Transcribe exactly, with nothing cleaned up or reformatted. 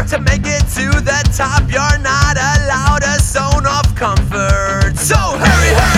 to make it to the top, you're not allowed a zone of comfort. So hurry, hurry!